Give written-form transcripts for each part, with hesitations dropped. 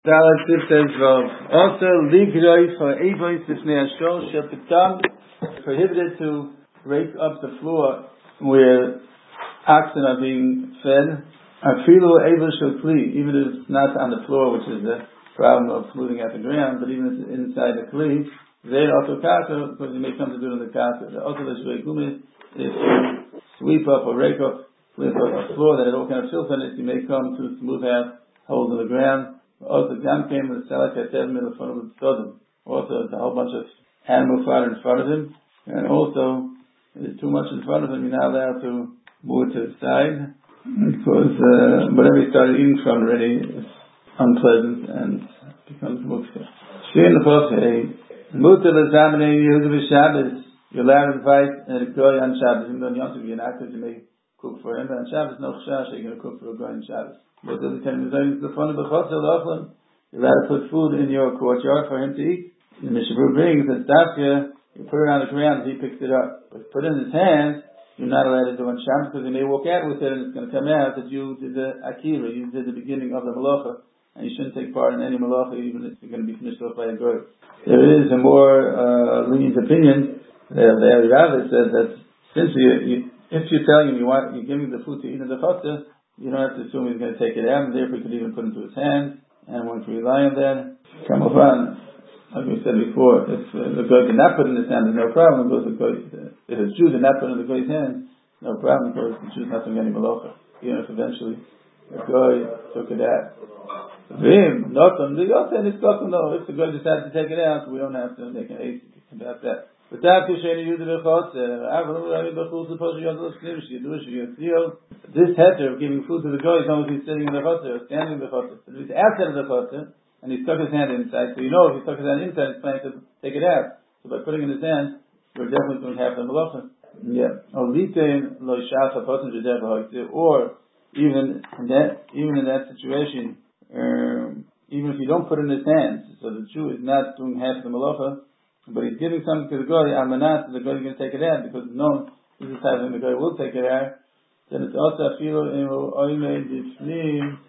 Dalet says, also ligroi for Eivois B'fnei Hashol shel Pitam, prohibited to rake up the floor where oxen are being fed. Afilu Eivois shel Kli, even if it's not on the floor, which is the problem of polluting at the ground, but even if it's inside the Kli, they also kata, because you may come to do it in the kata. The also is if you sweep up or rake up with a floor that had all kind of filth in it, you may come to smooth out holes in the ground. Also, Gam came with the also, there's a whole bunch of animal fodder in front of him, and also, if there's too much in front of him, you're not allowed to move it to the side, because whatever you started eating from already is unpleasant and becomes muksa. You're allowed to invite a goy on Shabbos, even though on Yom Tov you're not, because you may cook for him, but on Shabbos, no chash, you're going to cook for a goy on Shabbos. But the front of the chotzer, you're allowed to put food in your courtyard for him to eat. The Mishabur brings that Dafka, you put it on the ground, he picks it up. But put it in his hands, you're not allowed to do on Shabbos, because he may walk out with it and it's going to come out that you did the Akira, you did the beginning of the Malacha, and you shouldn't take part in any Malacha, even if you're going to be finished off by a goy. There is a more lenient opinion. The Rav says that since if you're telling him you're giving the food to eat in the chotzer, you don't have to assume he's going to take it out, and therefore you could even put it into his hands, and one can rely on that. Kamafan, like we said before, if the guy did not put it in his hand, there's no problem, because if a Jew did not put it in the guy's hand, no problem, because the Jew's not doing any malacha. Even if eventually the guy took it out. If the guy decided to take it out, we don't have to make an ace about that. But that this heter of giving food to the guy is only he's sitting in the chotzer or standing in the chotzer. But if he's outside of the chotzer and he stuck his hand inside, so you know if he stuck his hand inside, he's planning to take it out. So by putting it in his hand, we're definitely going to have the malacha. Yeah. Or even in that situation, even if you don't put it in his hands, so the Jew is not doing half the malacha, but he's giving something to the goy, almanat, the goy is going to take it out, because it's known this is the type of thing the goy will take it out. Then it's also afilu oimei b'fnim,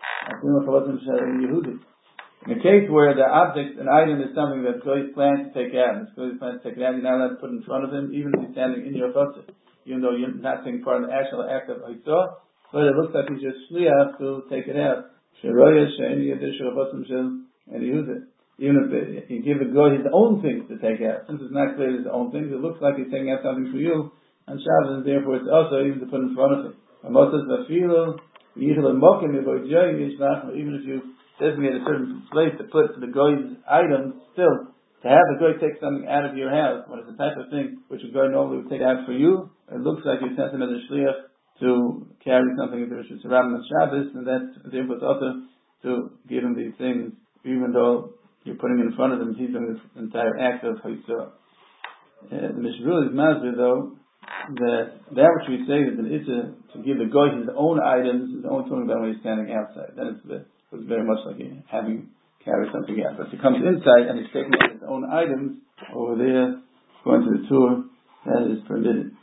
in a case where the object, an item, is something that goy plans to take out, and this goy plans to take it out, you're not allowed to put it in front of him, even if he's standing in your chotzer, even though you're not taking part in the actual act of haitzah, but it looks like he's just shliach to take it out. And he use it. Even if you give the goy his own things to take out, since it's not clear his own things, it looks like he's taking out something for you on Shabbos, and therefore it's also even to put in front of him. Even if you designate a certain place to put the goy's items, still, to have the goy take something out of your house, when it's the type of thing which a goy normally would take out for you, it looks like you sent him as a shliach to carry something into Rosh Hashanah on Shabbos, and that therefore it's also to give him these things, even though you're putting in front of him, he's doing this entire act of Haisah. The Mishvur is Masber, though, that which we say is an Issa to give the goy his own items is only talking about when he's standing outside. Then it's very much like having carry something out. But if he comes inside and he's taking out his own items over there, going to the tour, that is permitted.